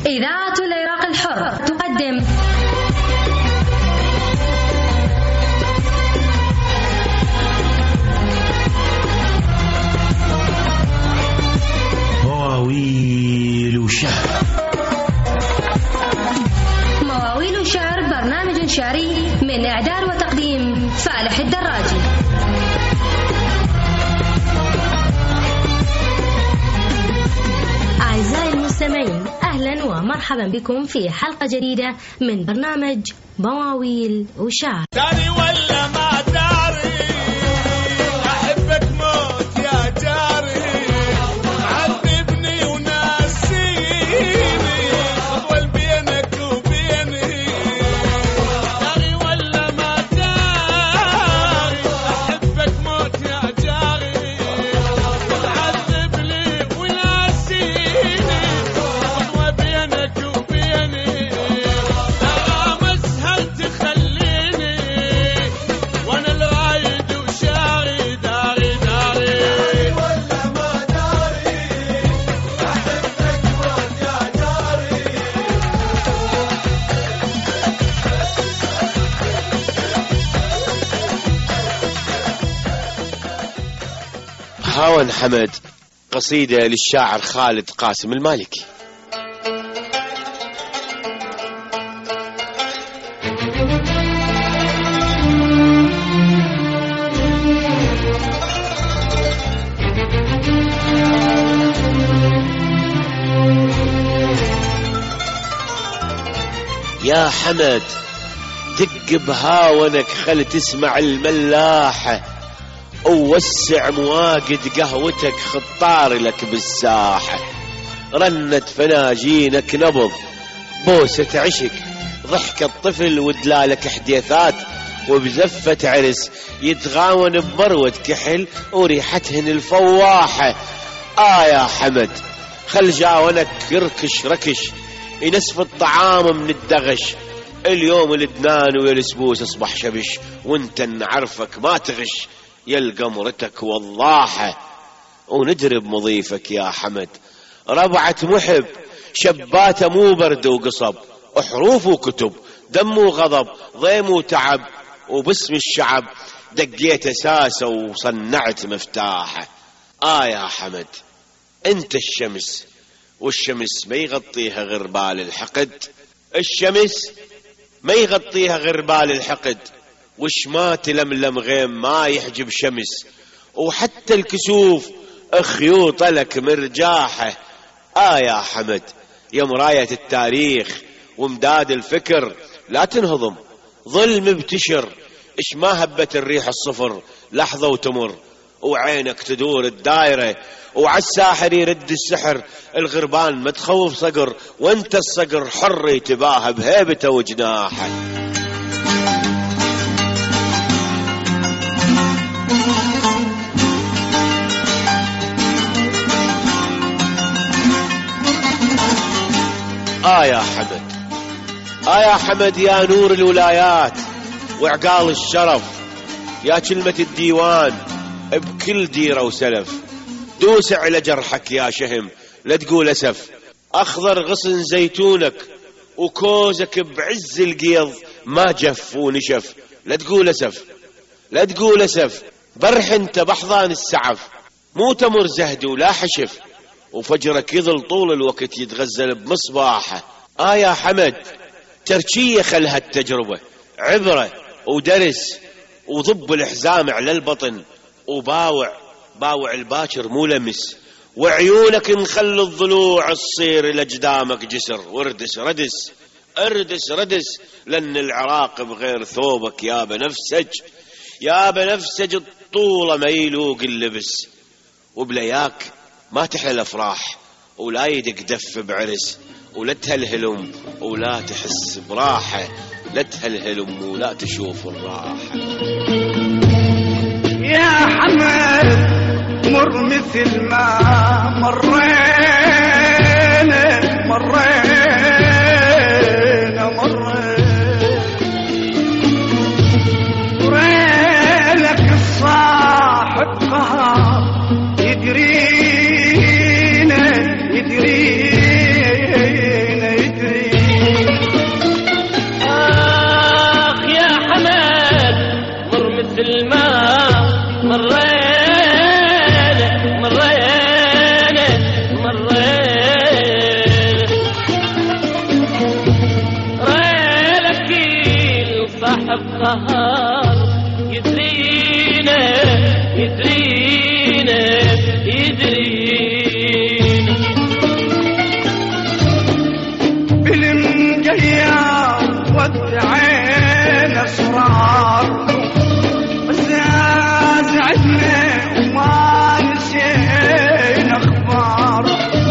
إذاعة العراق الحر تقدم مواويل وشعر. مواويل وشعر برنامج شعري من إعداد وتقديم فالح الدراجي. أعزائي المستمعين، أهلا ومرحبا بكم في حلقة جديدة من برنامج مواويل وشعر. داري ولا ما داري، أحبك موت يا جاري، عذبني وناسيني، خطوة بينك وبيني. داري ولا ما داري، أحبك موت يا جاري، عذبني وناسيني، خطوة بينك وبيني. هاون حمد، قصيدة للشاعر خالد قاسم المالكي. يا حمد دق بهاونك خل تسمع الملاحة، ووسع مواقد قهوتك خطار لك بالساحة. رنت فناجينك نبض بوسة عشق، ضحكة طفل ودلالك حديثات، وبزفة عرس يتغاون بمروة كحل وريحتهن الفواحة. يا حمد خل جاونك يركش ركش، ينسف الطعام من الدغش. اليوم الدنان والسبوس اصبح شبش، وانت نعرفك ما تغش، يلقى مرتك والله. وندرب مضيفك يا حمد، ربعة محب شباته مو برد وقصب، حروف وكتب دم وغضب ضيم وتعب، وباسم الشعب دقيت اساسه وصنعت مفتاحه. يا حمد انت الشمس، والشمس ما يغطيها غربال الحقد، الشمس ما يغطيها غربال الحقد، وش ما تلملم غيم ما يحجب شمس، وحتى الكسوف خيوط لك مرجاحة. يا حمد يا مراية التاريخ ومداد الفكر، لا تنهضم ظل مبتشر، اش ما هبت الريح الصفر لحظة وتمر، وعينك تدور الدايرة، وعالساحر يرد السحر. الغربان ما تخوف صقر، وانت الصقر حر يتباهى بهيبته وجناحه. يا حمد يا حمد يا نور الولايات وعقال الشرف، يا كلمة الديوان بكل ديرة وسلف. دوس على جرحك يا شهم لا تقول أسف، أخضر غصن زيتونك وكوزك بعز القيض ما جف ونشف. لا تقول أسف لا تقول أسف، برح انت بحضان السعف، مو تمر زهد ولا حشف، وفجرك يظل طول الوقت يتغزل بمصباحه. يا حمد تركية خلها التجربة عبرة ودرس، وضب الحزام على البطن، وباوع الباكر مو لمس، وعيونك نخل الضلوع تصير لجدامك جسر. وردس ردس اردس ردس، لأن العراق بغير ثوبك يا بنفسج، يا بنفسج الطولة ما يلوق اللبس. وبلياك ما تحلى الافراح، ولا يدق دف بعرس، ولا تهلهلم ولا تحس براحة، لا تهلهلم ولا تشوف الراحة. يا حمد مر مثل ما مرينا لك الصاحب قهر يدرينا القهار يدرينا يدرينا يدرينا بالمقيار ودعين اسرار زعزعتنا وما نسينا اخبار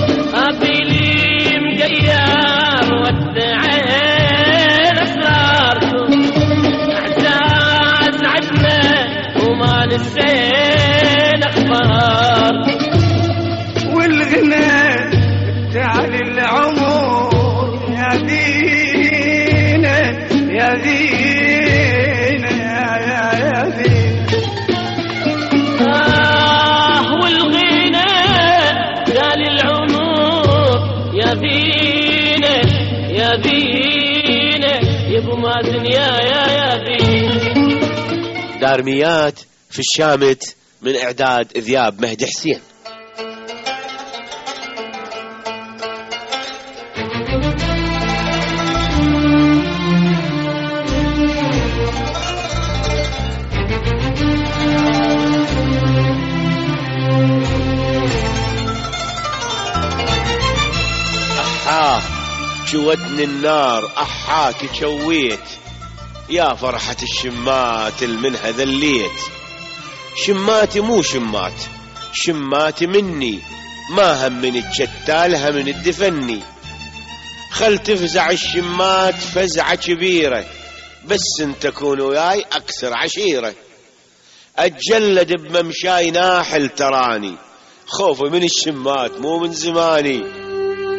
بالمقيار ودعين اسراركم زعزعتنا وما نسينا اخبار والغنى تعالي العمر يا دينا يا دينا يا دينا والغنى قال العمر يا دينا يا دينا يا ابو مازن يا دينا. دارميات في الشامت من إعداد ذياب مهدي حسين. أحاه جوتني النار أحاك شويت يا فرحة الشمات المنها ذليت شماتي مو شمات شماتي مني ما هم من الجتال هم من الدفني خل تفزع الشمات فزعة كبيرة بس انت تكون وياي أكثر عشيرة أتجلد بممشاي ناحل تراني خوفي من الشمات مو من زماني.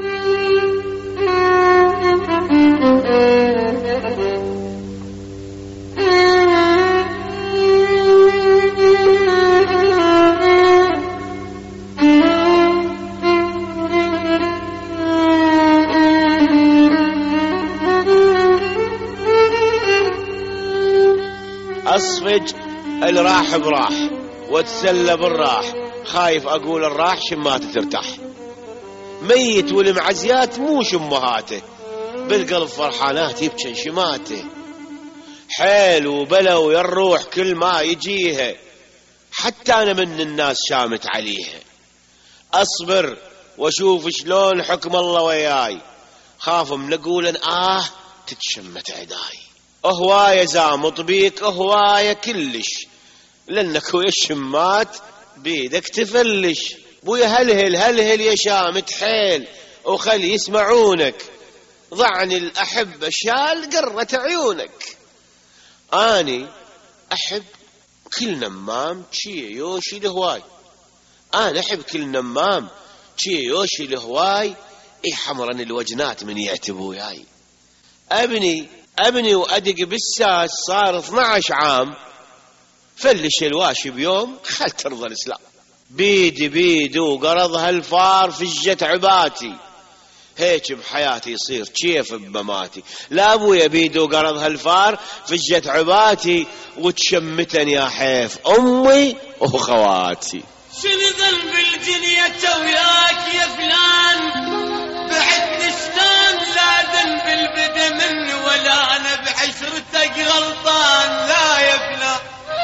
أصفج الراح براح واتسلى بالراح خايف أقول الراح شماته ترتاح ميت والمعزيات مو شمهاته بالقلب فرحانات يبكن شماته حيل وبلو يا الروح كل ما يجيها حتى أنا من الناس شامت عليها أصبر وأشوف شلون حكم الله وياي خاف من أقول تتشمت عداي هواية زامط بيك هواية كلش لأنك ويا الشمات بيدك تفلش بويا هلهل هلهل يا شامت حيل وخلي يسمعونك ضعني الأحبة شال قرة عيونك أني أحب كل نمام شي يوشي لهواي أنا أحب كل نمام شي يوشي لهواي حمرن الوجنات من يعتبوا ياي أبني وأدق بالساس صار 12 عام فلش الواشي بيوم خل ترضى الإسلام بيدي وقرضها الفار فجت عباتي هيك بحياتي يصير كيف بمماتي لا أبويا بيدي وقرضها الفار فجت عباتي وتشمتن يا حيف أمي وخواتي. شنو ذنب الجنية وياك يا فلان بعدني شلون لا ذنب البدا مني ولا أنا بعشرتك غلطان لا يا فلان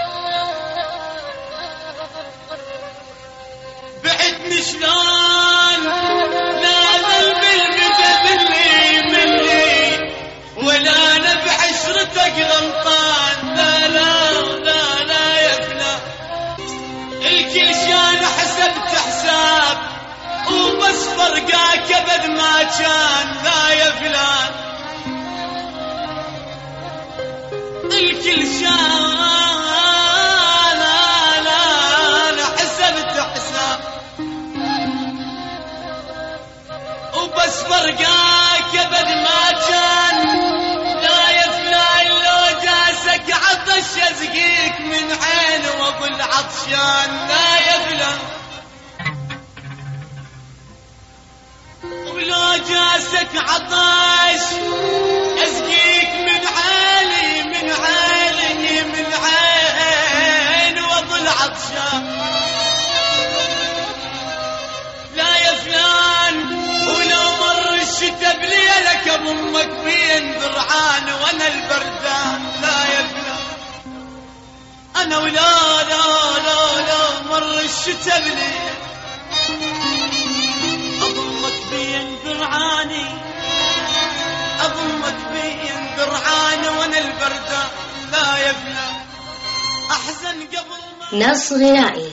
بعدني شلون لا ذنب البدا مني ولا أنا بعشرتك غلطان لا يا فلان الكل شان حسبت حساب وبس فرقاك ابد ما كان لا يا فلان الكل شان انا حسبت حساب وبس فرقاك ابد ما كان لا يا فلان لو جاسك عطش ازقيك من عين واقول عطشان لا يا فلان ولو جاسك عطش ازقيك من عالي من عين واظل عطشان لا يا فلان ولو مر الشتا بليلك بامك بين ذرعان وانا البردان لا يا فلان انا ولا لا لا لا مر الشتا بلي اضمك بين ذرعاني اضمك بين ذرعاني وانا البردة لا يبلى احزن قبل ما نص غنائي.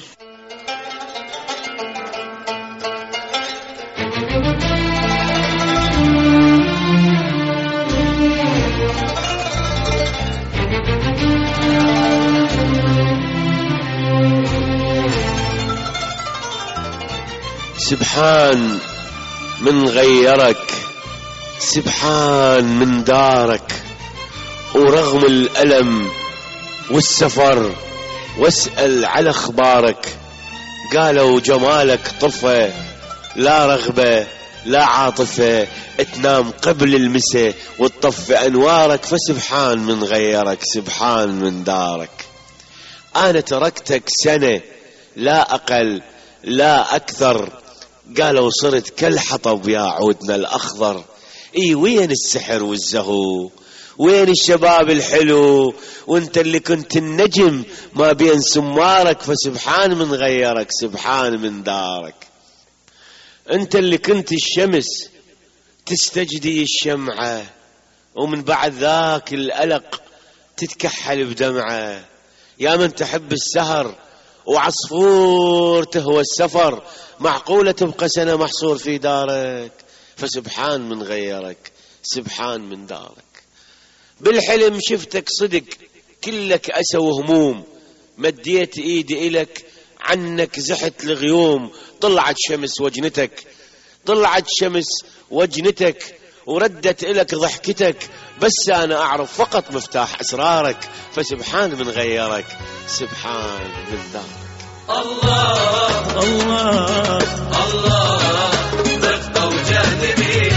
سبحان من غيرك، سبحان من دارك، ورغم الألم والسفر واسأل على اخبارك. قالوا جمالك طفى، لا رغبة لا عاطفة، تنام قبل المساء وتطفي انوارك. فسبحان من غيرك، سبحان من دارك. انا تركتك سنة لا اقل لا اكثر، قالوا صرت كالحطب يا عودنا الاخضر. اي وين السحر والزهو، وين الشباب الحلو، وانت اللي كنت النجم ما بين سمارك. فسبحان من غيرك، سبحان من دارك. انت اللي كنت الشمس تستجدي الشمعة، ومن بعد ذاك الألق تتكحل بدمعة. يا من تحب السهر وعصفور تهوى السفر، معقولة تبقى سنة محصور في دارك. فسبحان من غيرك، سبحان من دارك. بالحلم شفتك صدق كلك أسى وهموم، مديت ايدي إلك عنك زحت الغيوم. طلعت شمس وجنتك، طلعت شمس وجنتك، وردت إلك ضحكتك. بس أنا أعرف فقط مفتاح أسرارك. فسبحان من غيرك، سبحان من دارك. الله الله الله رفقة وجاذبية،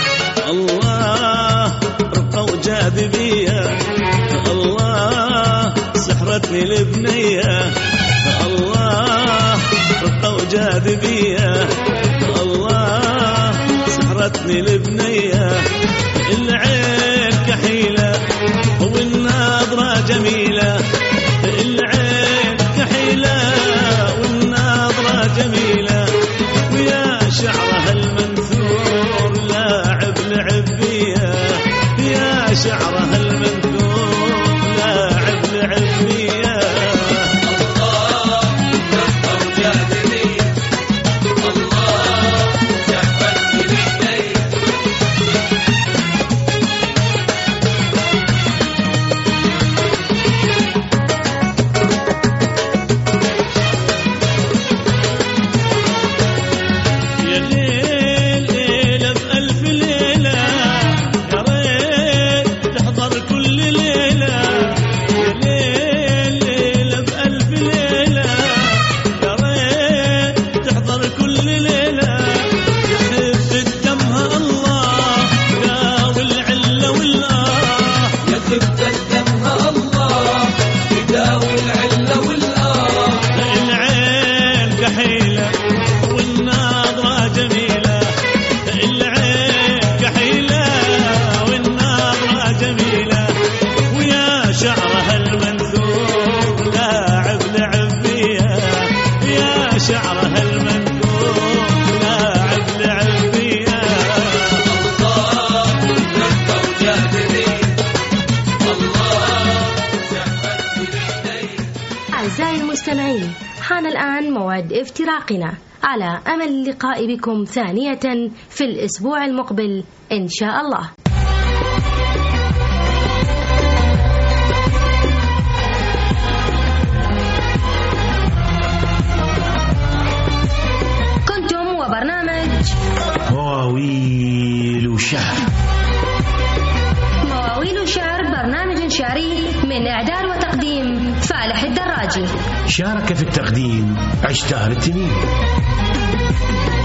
الله رفقة وجاذبية، الله سحرتني البنية. الله رفقة وجاذبية، الله سحرتني البنية. العين كحيلة والنظرة جميلة، العين كحيلة والنظرة جميلة. ويا شعرها المنثور لاعب لعبية، يا شعرها المنثور لاعب لعبية. الله رفقة وجاذبية، الله سحرتني البنية. يا ليل ليلة بألف ليلة، يا ريت تحضر كل ليلة. يا ليل ليلة بألف ليلة، يا ريت تحضر كل ليلة. يحب الدمها الله داوي العلة والآه، يا خفة دمها الله يداوي العلة والآه. العين كحيلة والنظرة جميلة، العين كحيلة والنظرة جميلة. ويا شعرها المنثور لاعب لعبية، يا شعرها المنثور لاعب لعبية. الله رفقة وجاذبية، الله سحرتني البنية. أعزائي المستمعين، حان الآن موعد افتراقنا، على أمل اللقاء بكم ثانية في الأسبوع المقبل إن شاء الله. كنتم وبرنامج مواويل وشعر. مواويل الشعر، برنامج شعري من إعداد وتقديم فالح الدراجي. شارك في التقديم عشتار التميمي.